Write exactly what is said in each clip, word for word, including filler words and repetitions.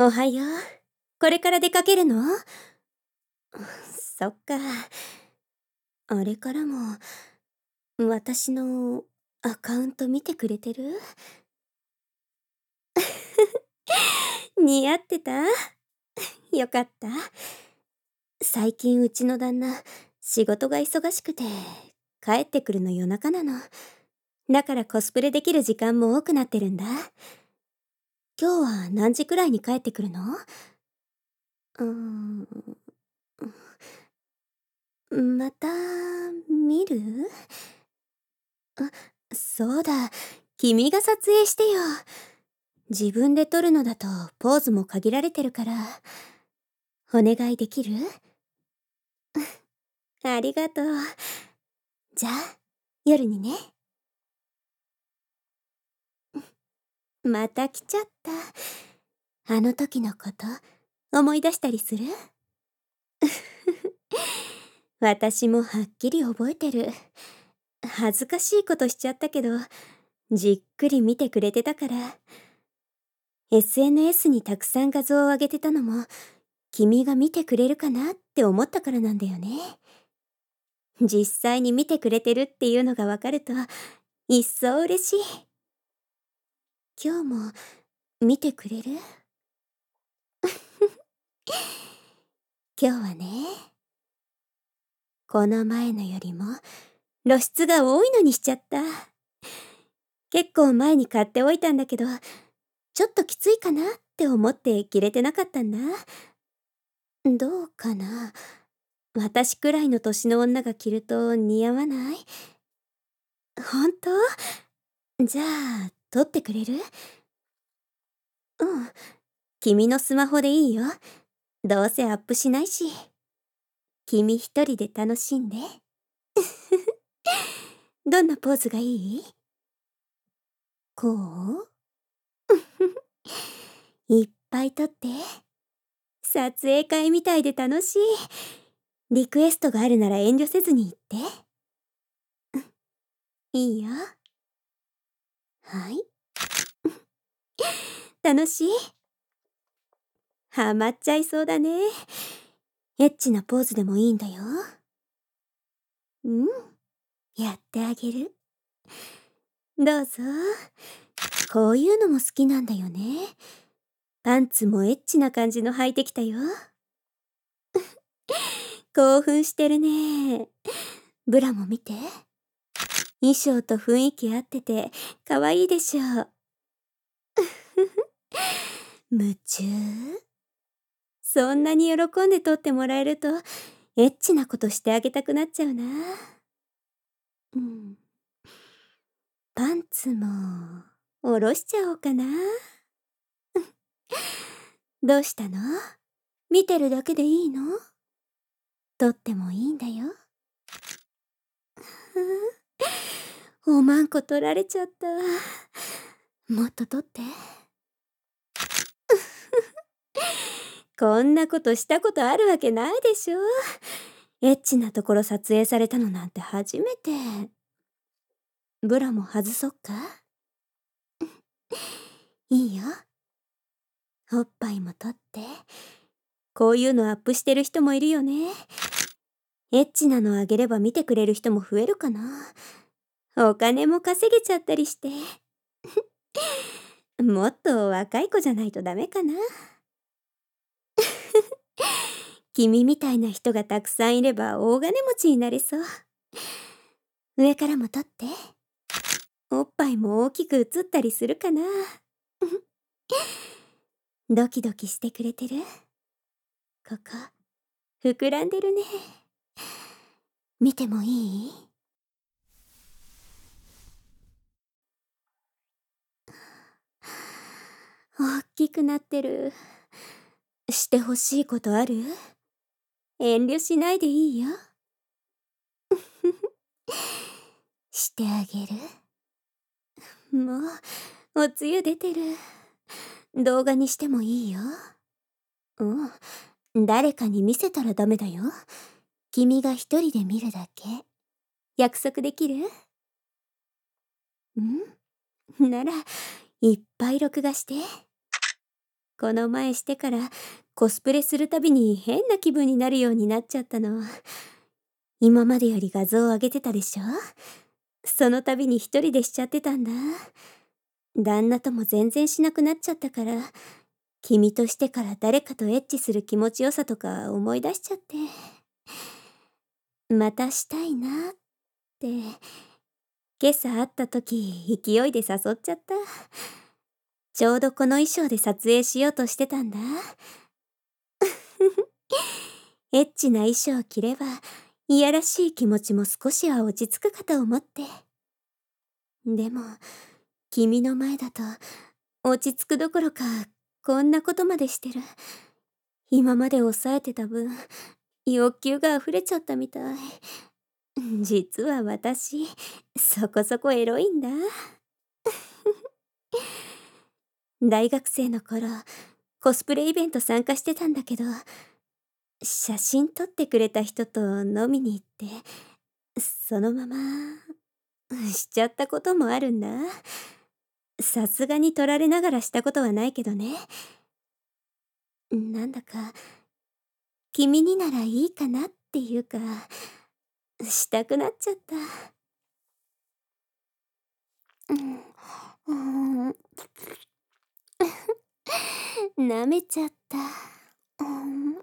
おはよう。これから出かけるの？そっか。あれからも、私のアカウント見てくれてる？似合ってた？よかった。最近うちの旦那、仕事が忙しくて、帰ってくるの夜中なの。だからコスプレできる時間も多くなってるんだ。今日は何時くらいに帰ってくるの？うーん。また、見る？あ、そうだ。君が撮影してよ。自分で撮るのだとポーズも限られてるから。お願いできる？ありがとう。じゃあ、夜にね。また来ちゃった。あの時のこと思い出したりする？私もはっきり覚えてる。恥ずかしいことしちゃったけど、じっくり見てくれてたから。エスエヌエス にたくさん画像を上げてたのも、君が見てくれるかなって思ったからなんだよね。実際に見てくれてるっていうのがわかると、一層嬉しい。今日も見てくれる？今日はね、この前のよりも露出が多いのにしちゃった。結構前に買っておいたんだけど、ちょっときついかなって思って着れてなかったんだ。どうかな？私くらいの年の女が着ると似合わない？ほんと？じゃあ、撮ってくれる？うん。君のスマホでいいよ。どうせアップしないし。君一人で楽しんで。どんなポーズがいい？こう？いっぱい撮って。撮影会みたいで楽しい。リクエストがあるなら遠慮せずに言って。いいよ。はい。楽しい？ハマっちゃいそうだね。エッチなポーズでもいいんだよ。うん。やってあげる。どうぞ。こういうのも好きなんだよね。パンツもエッチな感じの履いてきたよ。興奮してるね。ブラも見て。衣装と雰囲気合ってて可愛いでしょう。夢中？そんなに喜んで撮ってもらえるとエッチなことしてあげたくなっちゃうな。うん。パンツも下ろしちゃおうかな。どうしたの？見てるだけでいいの？撮ってもいいんだよ。おまんこ取られちゃった。もっと撮って。こんなことしたことあるわけないでしょ。エッチなところ撮影されたのなんて初めて。ブラも外そっか？いいよ。おっぱいも撮って。こういうのアップしてる人もいるよね。エッチなのあげれば見てくれる人も増えるかな。お金も稼げちゃったりして。もっと若い子じゃないとダメかな。君みたいな人がたくさんいれば大金持ちになれそう。上からも撮って。おっぱいも大きく映ったりするかな。ドキドキしてくれてる？ここ膨らんでるね。見てもいい？大きくなってる。してほしいことある？遠慮しないでいいよ。してあげる。もうおつゆ出てる。動画にしてもいいよ。うん。誰かに見せたらダメだよ。君が一人で見るだけ。約束できる？ん？ならいっぱい録画して。 この前してからコスプレするたびに変な気分になるようになっちゃったの。今までより画像を上げてたでしょ？その度に一人でしちゃってたんだ。旦那とも全然しなくなっちゃったから、君としてから誰かとエッチする気持ちよさとか思い出しちゃって。またしたいなって、今朝会った時勢いで誘っちゃった。ちょうどこの衣装で撮影しようとしてたんだ。エッチな衣装を着れば、いやらしい気持ちも少しは落ち着くかと思って。でも、君の前だと、落ち着くどころか、こんなことまでしてる。今まで抑えてた分、欲求が溢れちゃったみたい。実は私、そこそこエロいんだ。大学生の頃、コスプレイベント参加してたんだけど、写真撮ってくれた人と飲みに行って、そのまま、しちゃったこともあるんだ。さすがに撮られながらしたことはないけどね。なんだか、君にならいいかなっていうか、したくなっちゃった。うん、うーん、舐めちゃった。うん、うん、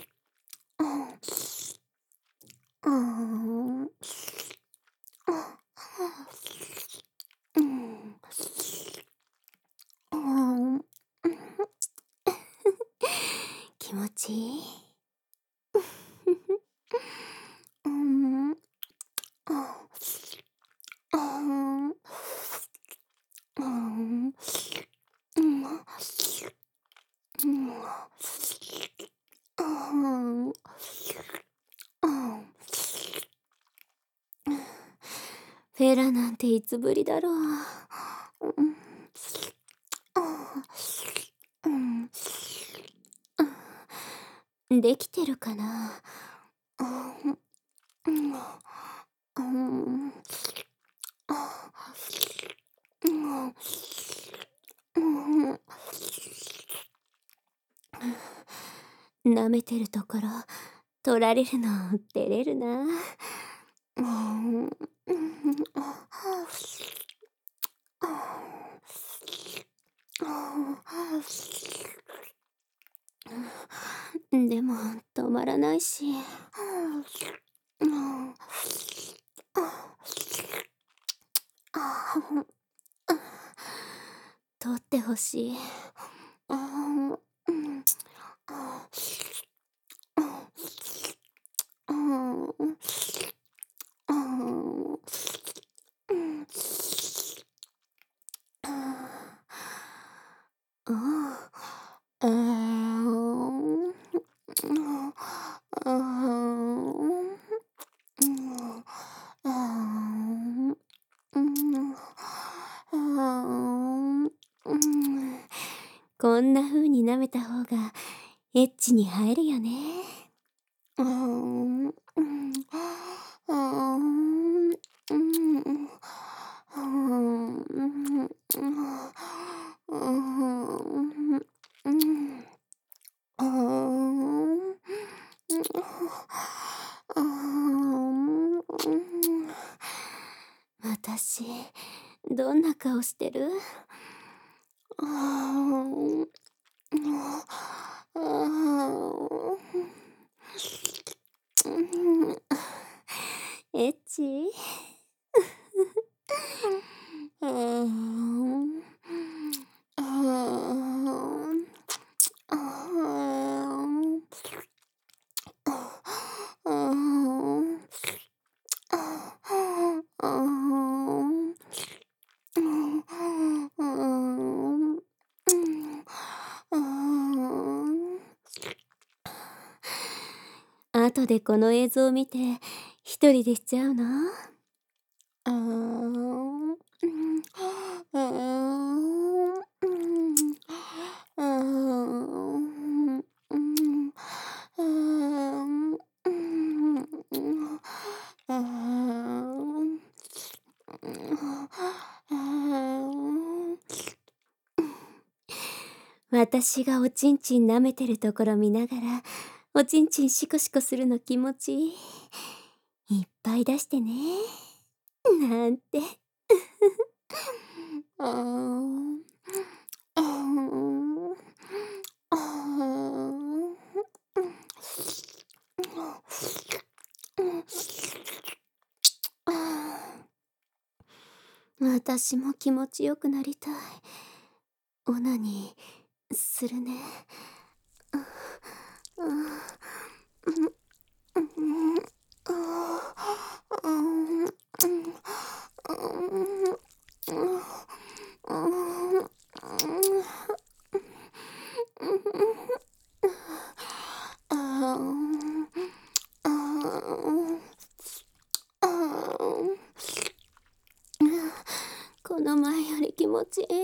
うん、うん、うん、うん、気持ちいい。うん、うん、うん、うん、うん、うん、うん、フェラなんていつぶりだろう。うん、うん、できてるかな。うん、うん、うん、うん、うん、舐めてるところ、取られるの照れるな。うん、うん、でも止まらないし。うん、取ってほしい。うん、うん、うん、うん、うん、こんな風に舐めた方がエッチに入るよね。うーん、うん、うん、うん、うん、うん、うん、うん、うーん。うーん。私、どんな顔してる？うーん。うーん。エッチ？うーん。うーん。うーん。うーん。うーん。うん、うん、うん、うん。後でこの映像を見て、一人でしちゃうの？うーん、うん、うーん、うん、うーん、うん、うーん、うん、うーん。 私がおちんちん舐めてるところ見ながら、おちんちんシコシコするの気持ちいい。いっぱい出してね。なんて。あーあーあー私も気持ちよくなりたい。オナニーするね。この前より気持ちいい。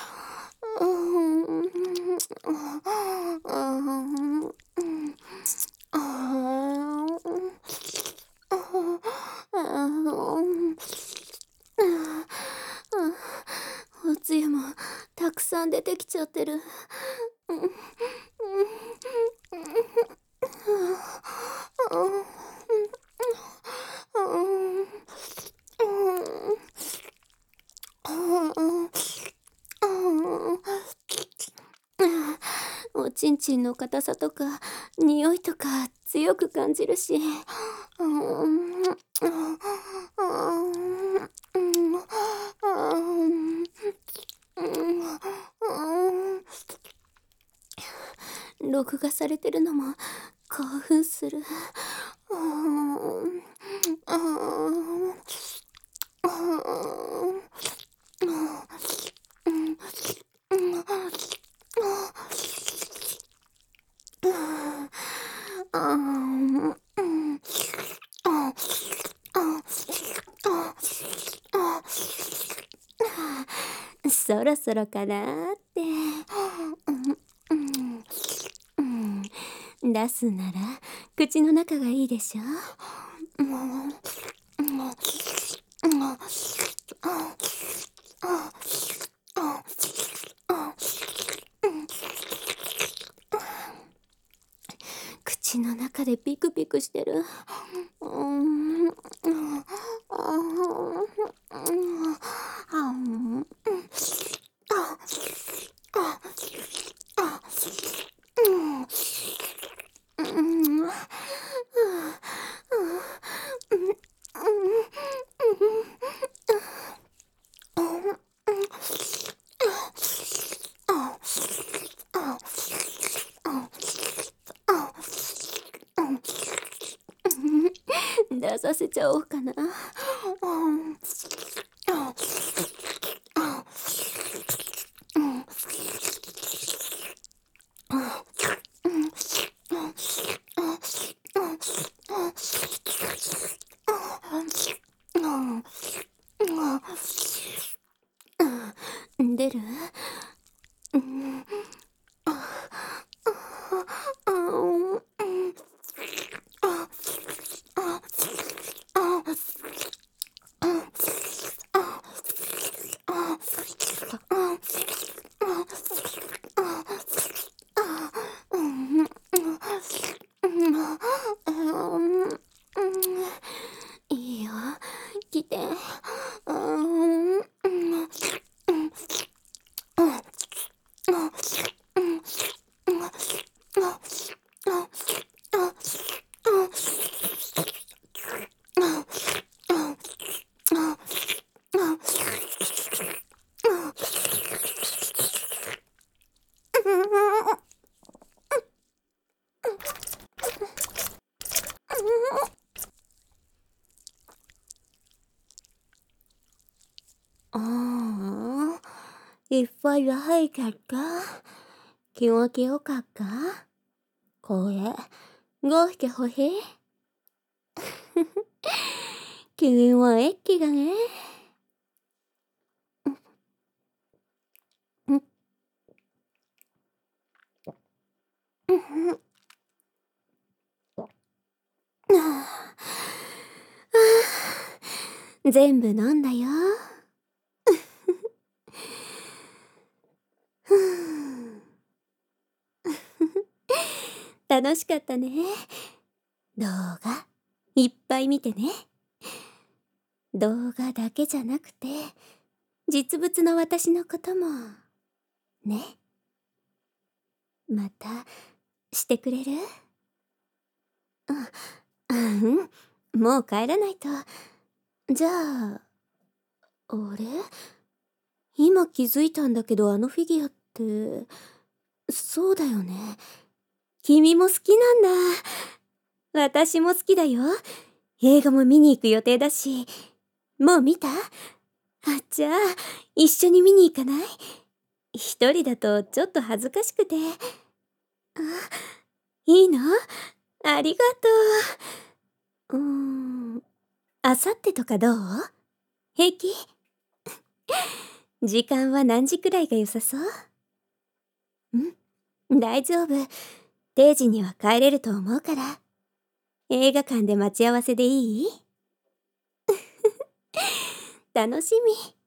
おつゆもたくさん出てきちゃってる。おちんちんの硬さとか匂いとか強く感じるし、録画されてるのも興奮する。そろそろかなーって。出すなら口の中がいいでしょ。口の中でピクピクしてる。出させちゃおうかな。出る？いいよ、来て。ああ、いっぱい入っちゃった。気持ちよかった？これ、どうしてほしい？君もエッチだね。全部飲んだよ。 楽しかったね。動画、いっぱい見てね。動画だけじゃなくて、実物の私のことも、ね。また、してくれる？あ、うん、もう帰らないと。じゃあ、あれ？今気づいたんだけど、あのフィギュアって、そうだよね。君も好きなんだ。私も好きだよ。映画も見に行く予定だし。もう見た？あ、じゃあ、一緒に見に行かない？一人だとちょっと恥ずかしくて。あ、いいの？ありがとう。うーん、あさってとかどう？平気？時間は何時くらいが良さそう？ん？大丈夫。定時には帰れると思うから。映画館で待ち合わせでいい？楽しみ。